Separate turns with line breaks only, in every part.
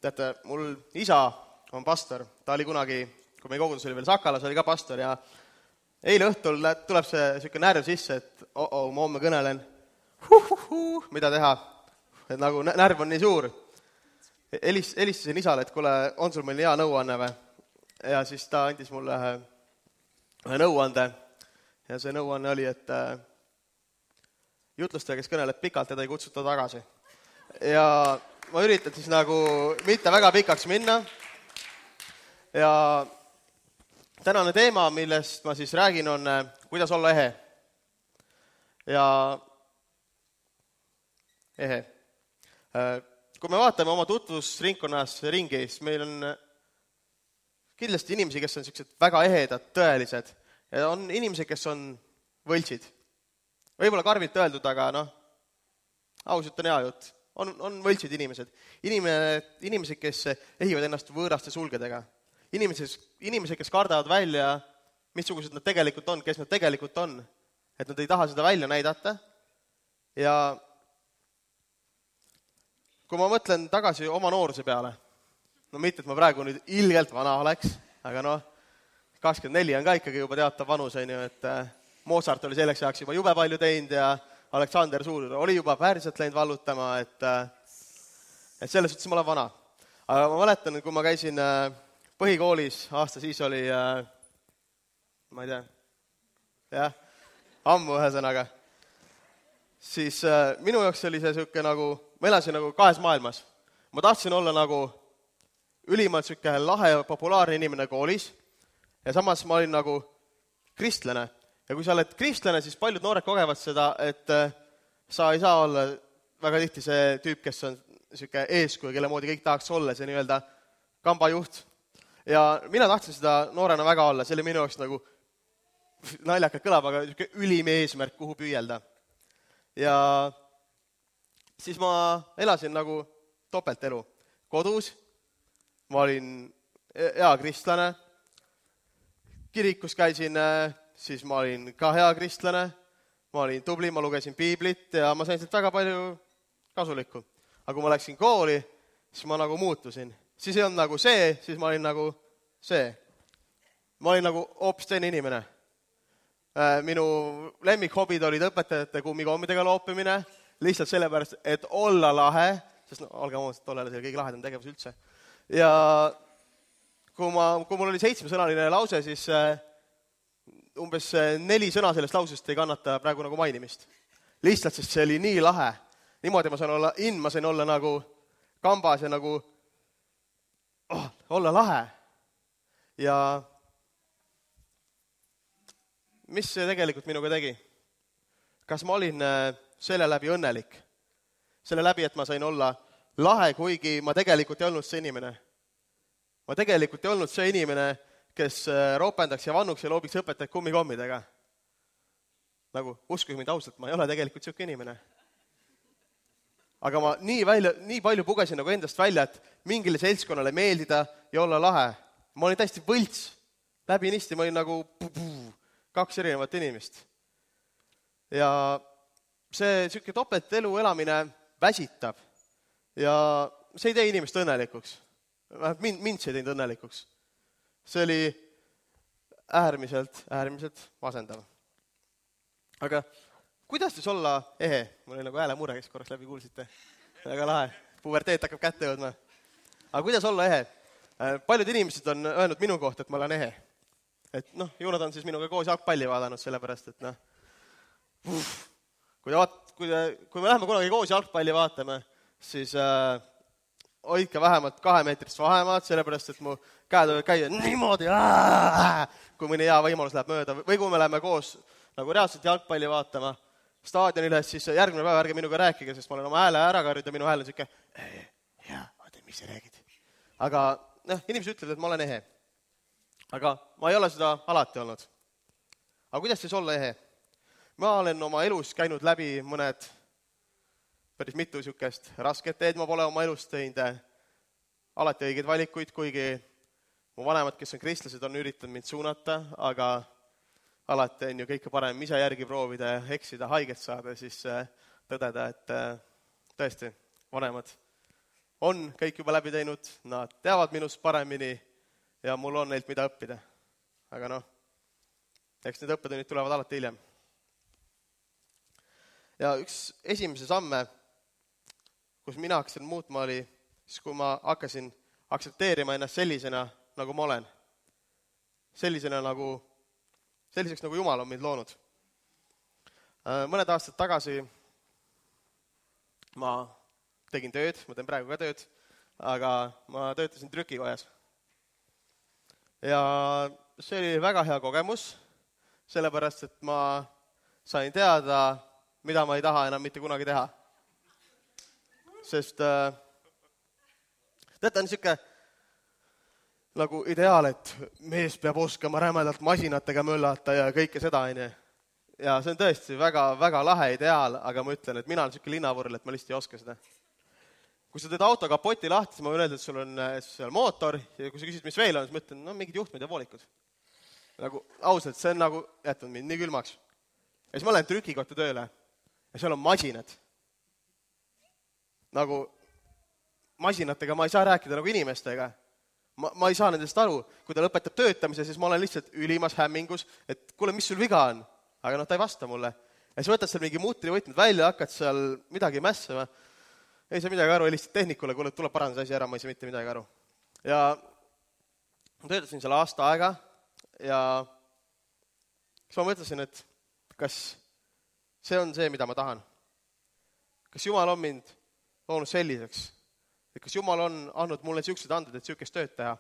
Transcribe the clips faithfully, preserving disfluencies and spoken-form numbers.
teate, mul isa on pastor, ta oli kunagi, kui meie kogudus oli veel Sakalas, oli ka pastor ja eile õhtul tuleb see siuke närv sisse, et oh-oh, ma homme kõnelen, huh-huh-huh, mida teha, et nagu närv on nii suur. Elis, helistasin isale, et kuule, on sul meil hea nõuanne või? Ja siis ta andis mulle ühe, ühe nõuande ja see nõuanne oli, et äh, jutlustaja, kes kõneleb pikalt, teda ei kutsuta tagasi. Ja ma üritan siis nagu mitte väga pikaks minna ja tänane teema, millest ma siis räägin, on kuidas olla ehe. Ja ehe. Kui me vaatame oma tutvusringkonnas ringi, siis meil on kindlasti inimesi, kes on sellised väga ehedad, tõelised. Ja on inimesi, kes on võltsid. Võib-olla karmilt öeldud, aga noh, ausalt on hea jutt. On, on võltsid inimesed. Inimene, inimesed, kes ehivad ennast võõraste sulgedega. Inimesed, inimesed, kes kardavad välja, missugused nad tegelikult on, kes nad tegelikult on. Et nad ei taha seda välja näidata. Ja kui ma mõtlen tagasi oma nooruse peale, no mitte, et ma praegu nüüd ilgelt vana oleks, aga noh, kakskümmend neli on ka ikkagi juba teatav vanus, on ju, et Mozart oli selleks ajaks juba jube palju teinud ja Aleksander Suur oli juba päriselt läinud vallutama, et, et selles suhtes ma olen vana. Aga ma mäletan, kui ma käisin põhikoolis, aasta siis oli, ma ei tea, jah, ammu ühesõnaga, siis minu jaoks oli see siuke nagu, ma elasin nagu kahes maailmas. Ma tahtsin olla nagu ülimalt siuke lahe ja populaarne inimene koolis ja samas ma olin nagu kristlane. Ja kui sa oled kristlane, siis paljud noored kogevad seda, et sa ei saa olla väga tihti see tüüp, kes on siuke eeskuju, kelle moodi kõik tahaks olla, see nii-öelda kambajuht. Ja mina tahtsin seda noorena väga olla, see oli minu jaoks nagu naljakalt kõlab, aga siuke ülim eesmärk, kuhu püüelda. Ja siis ma elasin nagu topeltelu. Kodus, ma olin hea kristlane, kirikus käisin, siis ma olin ka hea kristlane, ma olin tubli, ma lugesin piiblit ja ma sain sealt väga palju kasulikku. Aga kui ma läksin kooli, siis ma nagu muutusin. Siis ei olnud nagu see, siis ma olin nagu see. Ma olin nagu hoopis teine inimene. Minu lemmikhobid olid õpetajate kummikommidega loopimine, lihtsalt sellepärast, et olla lahe, sest no, olge mõnest, tollele see kõige lahedam tegevus üldse. Ja kui, ma, kui mul oli seitsmesõnaline lause, siis umbes neli sõna sellest lausest ei kannata praegu nagu mainimist. Lihtsalt, sest see oli nii lahe. Niimoodi ma sain olla in, ma sain olla nagu kambas ja nagu oh, olla lahe. Ja mis see tegelikult minuga tegi? Kas ma olin selle läbi õnnelik? Selle läbi, et ma sain olla lahe, kuigi ma tegelikult ei olnud see inimene. Ma tegelikult ei olnud see inimene, kes roopendaks ja vannuks ja loobiks õpetajaid kummikommidega. Nagu, uskuge mind ausalt, ma ei ole tegelikult siuke inimene. Aga ma nii, välja, nii palju pugesin nagu endast välja, et mingile seltskonnale meeldida ja olla lahe. Ma olin täiesti võlts. Läbi nisti ma olin nagu puu-puu, kaks erinevat inimest. Ja see siuke topeltelu elamine väsitab ja see ei tee inimest õnnelikuks. Mind, mind see ei teinud õnnelikuks. See oli äärmiselt, äärmiselt masendav. Aga kuidas siis olla ehe? Mul oli nagu häälemure, kes korraks läbi kuulsite. Väga lahe. Puberteet hakkab kätte jõudma. Aga kuidas olla ehe? Paljud inimesed on öelnud minu kohta, et ma olen ehe. Et noh, juunad on siis minuga koos jalgpalli vaadanud, sellepärast, et noh, uff, kui, te vaat, kui, te, kui me läheme kunagi koos jalgpalli vaatame, siis äh, hoidke vähemalt kahe meetrist vahemaad, sellepärast, et mu käed võivad käia niimoodi, aah, kui mõni hea võimalus läheb mööda. Või kui me läheme koos nagu reaalselt jalgpalli vaatama staadionile, siis järgmine päev ärge minuga rääkige, sest ma olen oma hääle ära karjud ja minu hääl on siuke, jaa, vaata, mis sa räägid. Aga noh, inimesed ütlevad, et ma olen ehe. Aga ma ei ole seda alati olnud. Aga kuidas siis olla ehe? Ma olen oma elus käinud läbi mõned päris mitu siukest rasket teed, ma pole oma elus teinud alati õigeid valikuid, kuigi mu vanemad, kes on kristlased, on üritanud mind suunata, aga alati on ju kõike parem ise järgi proovida ja eksida, haiget saada, siis tõdeda, et tõesti, vanemad on kõik juba läbi teinud, nad teavad minust paremini ja mul on neilt mida õppida. Aga noh, eks need õppetunnid tulevad alati hiljem. Ja üks esimese samme, kus mina hakkasin muutma, oli siis, kui ma hakkasin aksepteerima ennast sellisena, nagu ma olen. Sellisena nagu, selliseks, nagu Jumal on mind loonud. Mõned aastad tagasi ma tegin tööd, ma teen praegu ka tööd, aga ma töötasin trükikojas. Ja see oli väga hea kogemus, sellepärast, et ma sain teada, mida ma ei taha enam mitte kunagi teha. Sest äh, teate, on niisugune nagu ideaal, et mees peab oskama rämedalt masinatega möllata ja kõike seda, on ju. Ja see on tõesti väga, väga lahe ideaal, aga ma ütlen, et mina olen niisugune linnavurl, et ma lihtsalt ei oska seda. Kui sa teed auto kapoti lahti, siis ma võin öelda, et sul on seal mootor, ja kui sa küsid, mis veel on, siis ma ütlen, no mingid juhtmed ja voolikud. Nagu ausalt, see on nagu jätnud mind nii külmaks. Ja siis ma lähen trükikotta tööle ja seal on masinad. Nagu masinatega ma ei saa rääkida nagu inimestega. Ma, ma ei saa nendest aru. Kui ta lõpetab töötamise, siis ma olen lihtsalt ülimas hämmingus, et kuule, mis sul viga on? Aga noh, ta ei vasta mulle. Ja siis võtad seal mingi mutrivõtmed välja, hakkad seal midagi mässama. Ei saa midagi aru, helistad tehnikule, kuule, tuleb parandada asi ära, ma ei saa mitte midagi aru. Ja ma töötasin seal aasta aega ja siis ma mõtlesin, et kas see on see, mida ma tahan. Kas Jumal on mind loonud selliseks? Et kas Jumal on andnud mulle siuksed anded, et siukest tööd teha?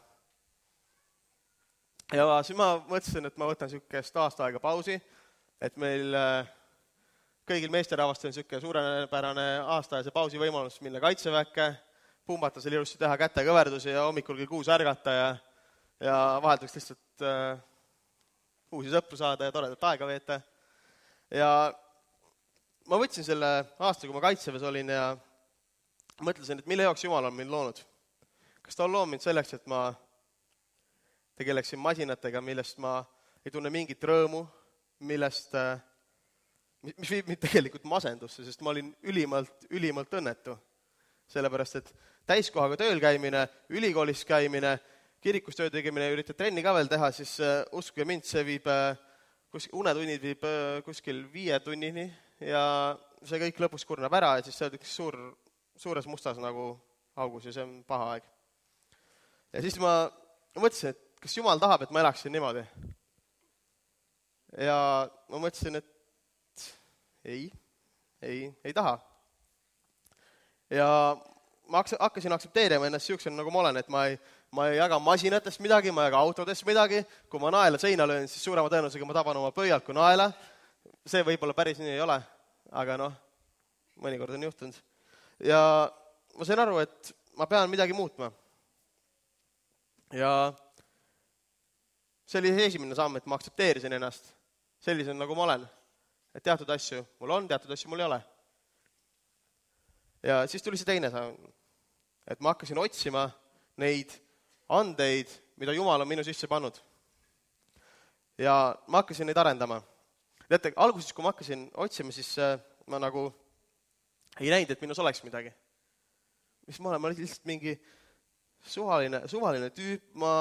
Ja siis ma mõtlesin, et ma võtan siukest aasta aega pausi, et meil kõigil meesterahvastel on siuke suurepärane aastaajase pausi võimalus minna kaitseväkke, pumbata seal ilusti teha kätekõverdusi ja hommikul küll kuus ärgata ja, ja vaheldaks lihtsalt äh, uusi sõpru saada ja toredat aega veeta. Ja ma võtsin selle aasta, kui ma kaitseväes olin ja mõtlesin, et mille jaoks Jumal on mind loonud. Kas ta on loonud mind selleks, et ma tegeleksin masinatega, millest ma ei tunne mingit rõõmu, millest, mis viib mind tegelikult masendusse, sest ma olin ülimalt, ülimalt õnnetu. Sellepärast, et täiskohaga tööl käimine, ülikoolis käimine, kirikus töö tegemine ja üritad trenni ka veel teha, siis uskuge mind, see viib, kuskil, unetunnid viib kuskil viie tunnini ja see kõik lõpus kurnab ära ja siis see on üks suur, suures mustas nagu augus ja see on paha aeg. Ja siis ma mõtlesin, et kas Jumal tahab, et ma elaksin niimoodi? Ja ma mõtlesin, et ei, ei, ei taha. Ja ma hakkasin aksepteerima ennast siuksena, nagu ma olen, et ma ei, ma ei jaga masinatest midagi, ma ei jaga autodest midagi. Kui ma naela seina löön, siis suurema tõenäosusega ma taban oma pöialt kui naela. See võib-olla päris nii ei ole, aga noh, mõnikord on juhtunud. Ja ma sain aru, et ma pean midagi muutma. Ja see oli esimene samm, et ma aksepteerisin ennast sellisena, nagu ma olen. Et teatud asju mul on, teatud asju mul ei ole. Ja siis tuli see teine samm, et ma hakkasin otsima neid andeid, mida Jumal on minu sisse pannud. Ja ma hakkasin neid arendama. Teate, alguses, kui ma hakkasin otsima, siis ma nagu ei näinud, et minus oleks midagi. Mis ma olen, ma olin lihtsalt mingi suvaline, suvaline tüüp, ma...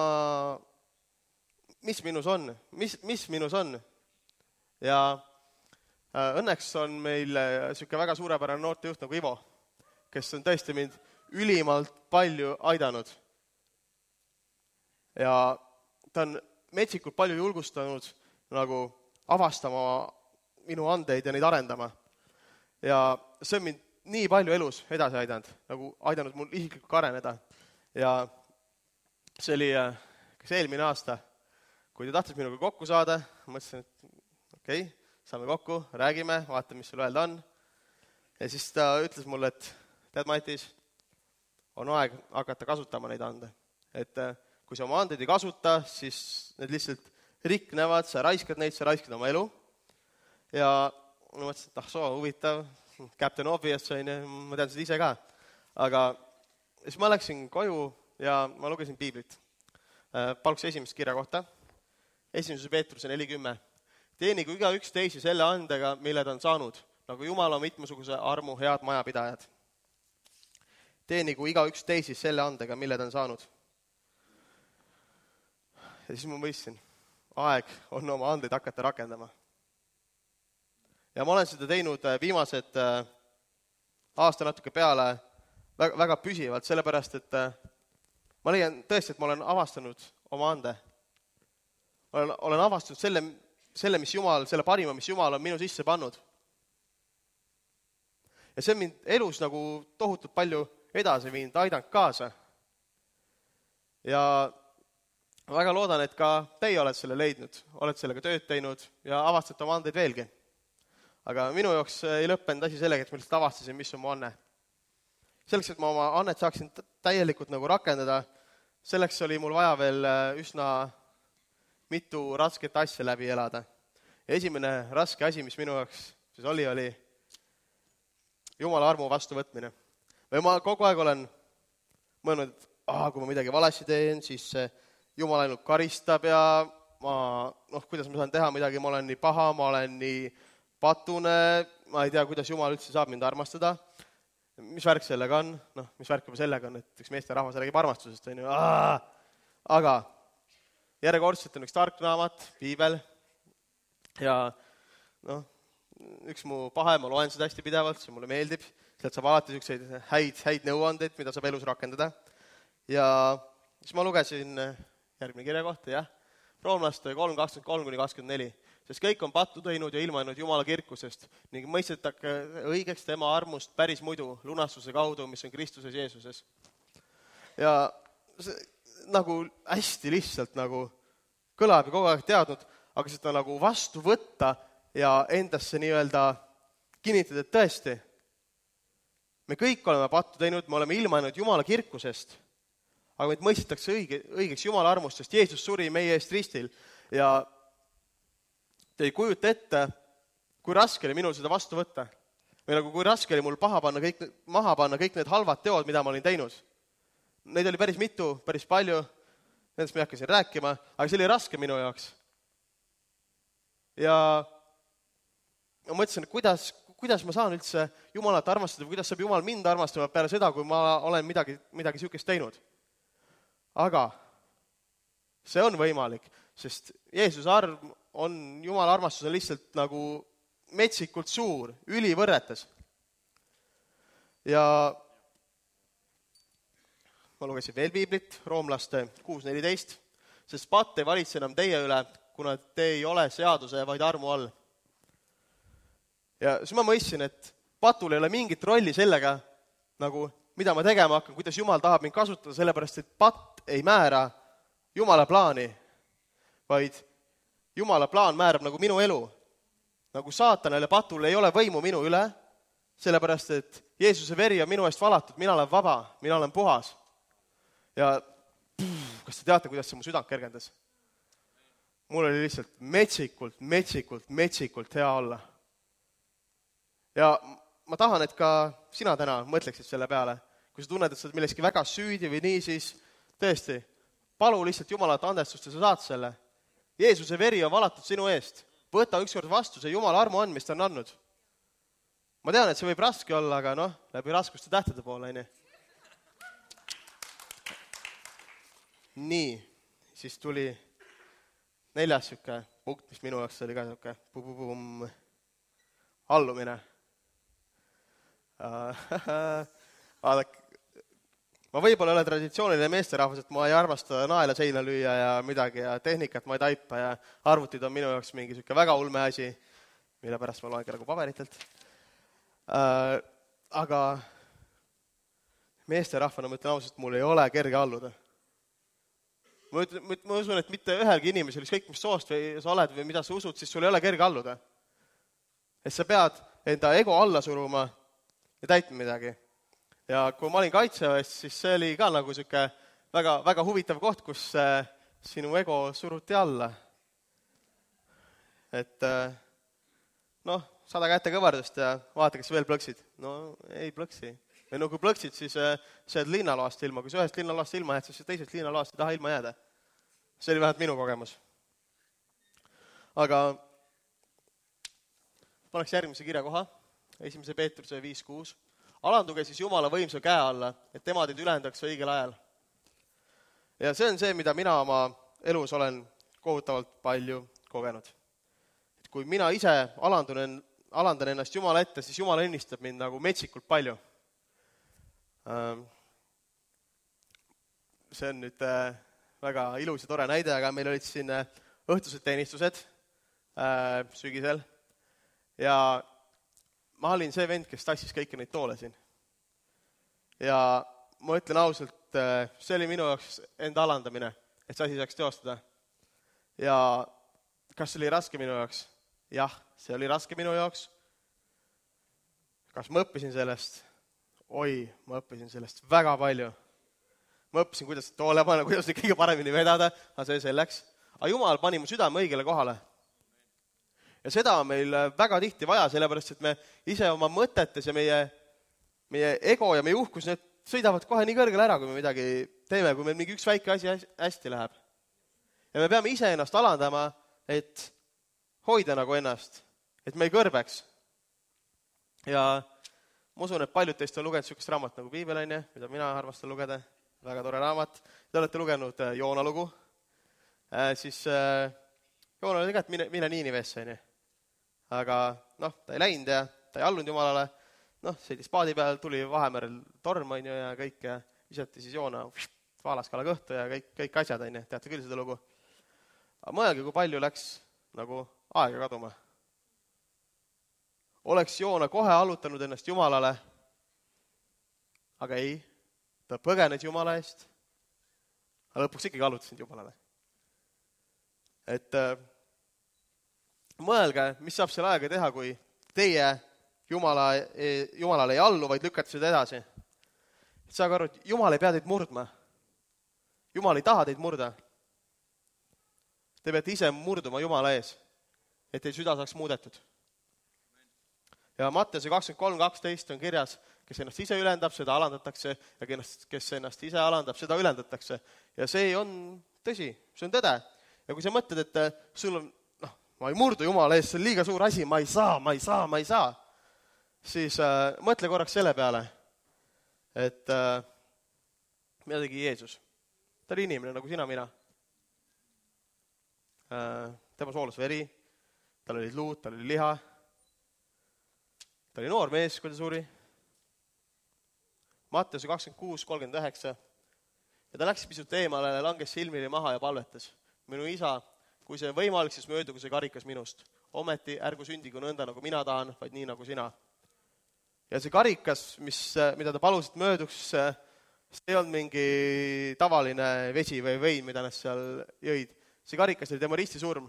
mis minus on, mis, mis minus on. Ja õnneks on meil siuke väga suurepärane noortejuht nagu Ivo, kes on tõesti mind ülimalt palju aidanud. Ja ta on metsikult palju julgustanud nagu avastama minu andeid ja neid arendama. Ja see on mind nii palju elus edasi aidanud, nagu aidanud mul isiklikult areneda. Ja see oli kas eelmine aasta, kui ta tahtis minuga kokku saada, mõtlesin, et okei, okay, saame kokku, räägime, vaatame, mis sul öelda on. Ja siis ta ütles mulle, et tead, Matis, on aeg hakata kasutama neid ande. Et kui sa oma andeid ei kasuta, siis need lihtsalt riknevad, sa raiskad neid, sa raiskad oma elu. Ja ma mõtlesin, et ah, soo, huvitav, Captain Obvious, ma tean seda ise ka. Aga siis ma läksin koju ja ma lugesin piiblit. Paluks esimest kirja kohta. Esimese Peetruse nelikümmend. Teenigu iga üks teisi selle andega, mille ta on saanud, nagu Jumala mitmesuguse armu head majapidajad. teenigu igaüks teisi selle andega, mille ta on saanud. Ja siis ma mõistsin, aeg on oma andeid hakata rakendama. Ja ma olen seda teinud viimased aasta natuke peale väga, väga püsivalt, sellepärast, et ma leian tõesti, et ma olen avastanud oma ande. Olen, olen avastanud selle, selle, mis Jumal, selle parima, mis Jumal on minu sisse pannud. Ja see on mind elus nagu tohutult palju edasi viinud, aidanud kaasa. Ja väga loodan, et ka teie olete selle leidnud, olete sellega tööd teinud ja avastate oma andeid veelgi. Aga minu jaoks ei lõppenud asi sellega, et ma lihtsalt avastasin, mis on mu anne. Selleks, et ma oma annet saaksin täielikult nagu rakendada, selleks oli mul vaja veel üsna mitu rasket asja läbi elada. Ja esimene raske asi, mis minu jaoks siis oli, oli Jumala armu vastuvõtmine. Või ma kogu aeg olen mõelnud, et ah, kui ma midagi valesti teen, siis Jumal ainult karistab ja ma, noh, kuidas ma saan teha midagi, ma olen nii paha, ma olen nii patune, ma ei tea, kuidas Jumal üldse saab mind armastada. Mis värk sellega on? Noh, mis värk juba sellega on, et üks meeste rahvas räägib armastusest, on ju. Aa! Aga järjekordselt on üks tark raamat, piibel, ja noh, üks mu pahe, ma loen seda hästi pidevalt, see mulle meeldib, sealt saab alati selliseid häid, häid nõuandeid, mida saab elus rakendada. Ja siis ma lugesin järgmine kirja kohta, jah, Roomlaste kolm kakskümmend kolm kuni kakskümmend neli, sest kõik on pattu teinud ja ilmanud Jumala kirkusest ning mõistetake õigeks tema armust päris muidu lunastuse kaudu, mis on Kristuses Jeesuses. Ja see, nagu hästi lihtsalt nagu kõlab ja kogu aeg teadnud, aga seda nagu vastu võtta ja endasse nii-öelda kinnitada, et tõesti, me kõik oleme pattu teinud, me oleme ilmanud Jumala kirkusest, aga meid mõistetakse õige, õigeks Jumala armust, sest Jeesus suri meie eest ristil ja te ei kujuta ette, kui raske oli minul seda vastu võtta. Või nagu kui raske oli mul paha panna kõik, maha panna kõik need halvad teod, mida ma olin teinud. Neid oli päris mitu, päris palju, nendest ma ei hakka siin rääkima, aga see oli raske minu jaoks. Ja ma mõtlesin, kuidas, kuidas ma saan üldse Jumalat armastada, kuidas saab Jumal mind armastama peale seda, kui ma olen midagi, midagi sihukest teinud. Aga see on võimalik, sest Jeesuse arm on, Jumala armastus on lihtsalt nagu metsikult suur, ülivõrretes. Ja ma lugesin veel piiblit, Roomlaste kuus neliteist, sest patt ei valitse enam teie üle, kuna te ei ole seaduse, vaid armu all. Ja siis ma mõistsin, et patul ei ole mingit rolli sellega, nagu, mida ma tegema hakkan, kuidas Jumal tahab mind kasutada, sellepärast, et patt ei määra Jumala plaani, vaid Jumala plaan määrab nagu minu elu. Nagu saatanal ja patul ei ole võimu minu üle, sellepärast, et Jeesuse veri on minu eest valatud, mina olen vaba, mina olen puhas. Ja pff, kas te teate, kuidas see mu südant kergendas? Mul oli lihtsalt metsikult, metsikult, metsikult hea olla. Ja ma tahan, et ka sina täna mõtleksid selle peale. Kui sa tunned, et sa oled milleski väga süüdi või nii, siis tõesti, palu lihtsalt Jumalat andestust ja sa saad selle. Jeesuse veri on valatud sinu eest. Võta ükskord vastu see Jumala armu on, mis ta on andnud. Ma tean, et see võib raske olla, aga noh, läbi raskuste tähtede poole, nii. Nii, siis tuli neljas siuke punkt, mis minu jaoks oli ka siuke pum-pum-pum allumine. Vaadake, ma võib-olla ole traditsiooniline meesterahvas, et ma ei armasta naela seina lüüa ja midagi ja tehnikat ma ei taipa ja arvutid on minu jaoks mingi siuke väga ulme asi, mille pärast ma loen ka nagu paberitelt. Aga meesterahvana ma ütlen ausalt, et mul ei ole kerge alluda. Ma, ütlen, ma usun, et mitte ühelgi inimesel, ükskõik mis soost või sa oled või mida sa usud, siis sul ei ole kerge alluda. Et sa pead enda ego alla suruma ja täitma midagi. Ja kui ma olin kaitseväes, siis see oli ka nagu siuke väga, väga huvitav koht, kus äh, sinu ego suruti alla. Et äh, noh, sada kätte kõvardust ja vaata, kas veel plõksid. No ei plõksi. Ja no kui plõksid, siis äh, sa jääd linnaloast ilma. Kui sa ühest linnaloast ilma jääd, siis teisest linnaloast ei taha ilma jääda. See oli vähemalt minu kogemus. Aga paneks järgmise kirja koha. Esimese Peetruse viis kuus. Alanduge siis Jumala võimsa käe alla, et tema teid ülendaks õigel ajal. Ja see on see, mida mina oma elus olen kohutavalt palju kogenud. Et kui mina ise alandun, alandan ennast Jumala ette, siis Jumal õnnistab mind nagu metsikult palju. See on nüüd väga ilus ja tore näide, aga meil olid siin õhtused teenistused sügisel ja ma olin see vend, kes tassis kõiki neid toole siin. Ja ma ütlen ausalt, see oli minu jaoks enda alandamine, et see asi saaks teostada. Ja kas see oli raske minu jaoks? Jah, see oli raske minu jaoks. Kas ma õppisin sellest? Oi, ma õppisin sellest väga palju. Ma õppisin, kuidas toole panna, kuidas kõige paremini vedada, aga see selleks. Aga Jumal pani mu südame õigele kohale. Ja seda on meil väga tihti vaja, sellepärast, et me ise oma mõtetes ja meie, meie ego ja meie uhkus, need sõidavad kohe nii kõrgele ära, kui me midagi teeme, kui meil mingi üks väike asi hästi läheb. Ja me peame ise ennast alandama, et hoida nagu ennast, et me ei kõrbeks. Ja ma usun, et paljud teist on lugenud sellist raamat nagu Piibel, mida mina armastan lugeda, väga tore raamat. Te olete lugenud Joona lugu, siis Joona oli tegelikult mine, mine Niinivesse, aga noh, ta ei läinud ja ta ei allunud Jumalale, noh, sõidis paadi peal, tuli Vahemerel torm on ju, ja kõik ja visati siis Joona vaalaskala kõhtu ja kõik, kõik asjad, on ju, teate küll seda lugu. Aga mõelge, kui palju läks nagu aega kaduma. Oleks Joona kohe allutanud ennast Jumalale, aga ei, ta põgenes Jumala eest, aga lõpuks ikkagi allutasid Jumalale. Et äh, mõelge, mis saab selle aega teha, kui teie Jumala, Jumalale ei allu, vaid lükkate seda edasi. Et saage aru, et Jumal ei pea teid murdma. Jumal ei taha teid murda. Te peate ise murduma Jumala ees, et teie süda saaks muudetud. Ja Matteuse kakskümmend kolm kaksteist on kirjas, kes ennast ise ülendab, seda alandatakse, ja kes ennast ise alandab, seda ülendatakse. Ja see on tõsi, see on tõde. Ja kui sa mõtled, et sul on, noh, ma ei murdu Jumala ees, see on liiga suur asi, ma ei saa, ma ei saa, ma ei saa, siis äh, mõtle korraks selle peale, et äh, mida tegi Jeesus. Ta oli inimene nagu sina, mina. Äh, tema soolas veri, tal oli luud, tal oli liha, ta oli noor mees, kui ta suri. Matteuse kakskümmend kuus kolmkümmend üheksa. Ja ta läks pisut eemale, langes silmini maha ja palvetas. Minu isa, kui see on võimalik, siis möödugu see karikas minust. Ometi ärgu sündigu nõnda, nagu mina tahan, vaid nii, nagu sina. Ja see karikas, mis, mida ta palusid mööduks, see on mingi tavaline vesi või vein, mida nad seal jõid. See karikas oli tema ristisurm.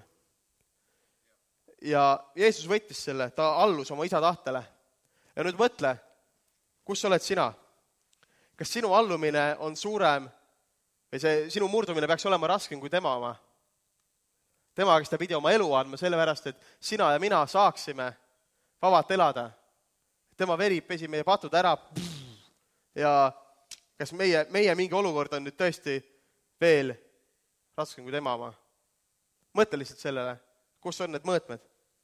Ja Jeesus võttis selle, ta allus oma isa tahtele. Ja nüüd mõtle, kus oled sina? Kas sinu allumine on suurem või see sinu murdumine peaks olema raskem kui tema oma? Tema, kes ta pidi oma elu andma sellepärast, et sina ja mina saaksime vabalt elada. Tema veri pesi meie patud ära ja kas meie, meie mingi olukord on nüüd tõesti veel raskem kui tema oma? Mõtle lihtsalt sellele, kus on need mõõtmed?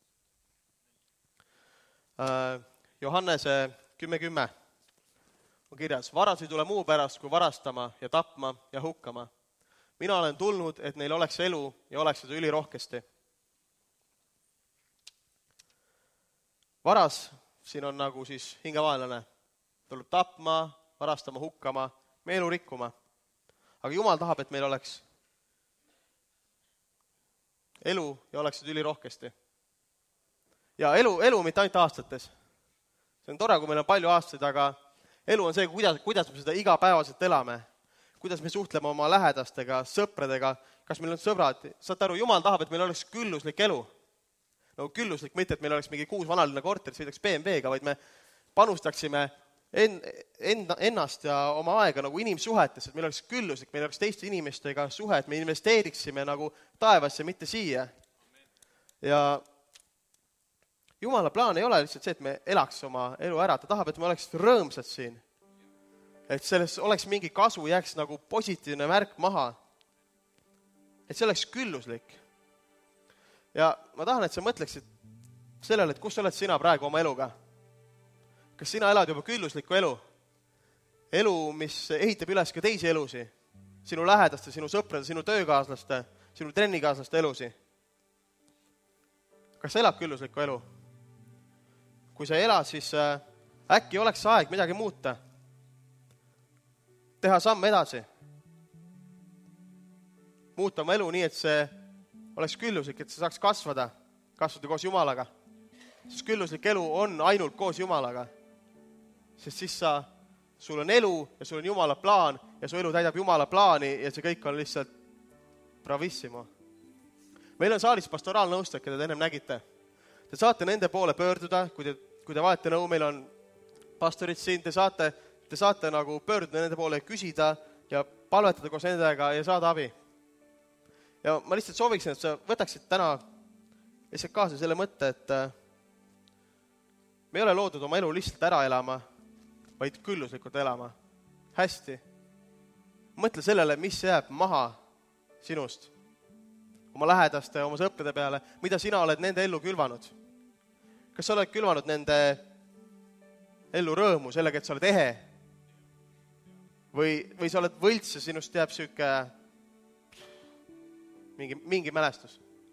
Johannese kümme kümme on kirjas, varas ei tule muu pärast kui varastama ja tapma ja hukkama. Mina olen tulnud, et neil oleks elu ja oleks seda ülirohkesti. Varas siin on nagu siis hingavaenlane. Tuleb tapma, varastama, hukkama, meie elu rikkuma. Aga Jumal tahab, et meil oleks elu ja oleks seda ülirohkesti. Ja elu, elu mitte ainult aastates. See on tore, kui meil on palju aastaid, aga elu on see, kuidas, kuidas me seda igapäevaselt elame. Kuidas me suhtleme oma lähedastega, sõpradega, kas meil on sõbrad. Saate aru, Jumal tahab, et meil oleks külluslik elu. No külluslik mitte, et meil oleks mingi kuus vanaline korter, sõidaks B M W-ga, vaid me panustaksime en, en, ennast ja oma aega nagu inimsuhetes, et meil oleks külluslik, meil oleks teiste inimestega suhe, et me investeeriksime nagu taevasse, mitte siia. Ja Jumala plaan ei ole lihtsalt see, et me elaks oma elu ära, ta tahab, et me oleks rõõmsad siin. Et selles oleks mingi kasu, jääks nagu positiivne märk maha. Et see oleks külluslik. Ja ma tahan, et sa mõtleksid sellele, et kus oled sina praegu oma eluga. kas sina elad juba külluslikku elu? Elu, mis ehitab üles ka teisi elusi, sinu lähedaste, sinu sõprade, sinu töökaaslaste, sinu trennikaaslaste elusi. Kas sa elad külluslikku elu? Kui sa elad, siis äkki oleks aeg midagi muuta. Teha samm edasi. Muuta oma elu nii, et see oleks külluslik, et sa saaks kasvada, kasvada koos Jumalaga. Sest külluslik elu on ainult koos Jumalaga. Sest siis sa, sul on elu ja sul on Jumala plaan ja su elu täidab Jumala plaani ja see kõik on lihtsalt bravissimo. Meil on saalis pastoraalnõustajad, keda te ennem nägite. Te saate nende poole pöörduda, kui te, kui te vajate nõu, meil on pastorid siin, te saate, te saate nagu pöörduda nende poole ja küsida ja palvetada koos nendega ja saada abi. Ja ma lihtsalt sooviksin, et sa võtaksid täna lihtsalt kaasa selle mõtte, et me ei ole loodud oma elu lihtsalt ära elama, vaid külluslikult elama. Hästi. Mõtle sellele, mis jääb maha sinust, oma lähedaste, oma sõprade peale, mida sina oled nende ellu külvanud. Kas sa oled külvanud nende ellu rõõmu sellega, et sa oled ehe? Või, või sa oled võlts ja sinust jääb süüke mingi, mingi mälestus?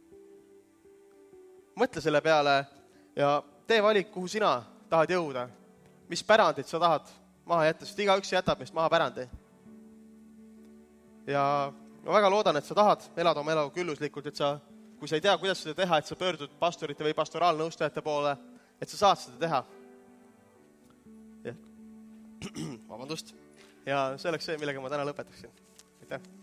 Mõtle selle peale ja tee valik, kuhu sina tahad jõuda. Mis pärandit sa tahad maha jätta, sest igaüks jätab meist maha pärandi. Ja ma väga loodan, et sa tahad elada oma elu külluslikult, et sa, kui sa ei tea, kuidas seda teha, et sa pöördud pastorite või pastoraalnõustajate poole, et sa saad seda teha. Ja. Vabandust. Ja see oleks see, millega ma täna lõpetaksin. Aitäh!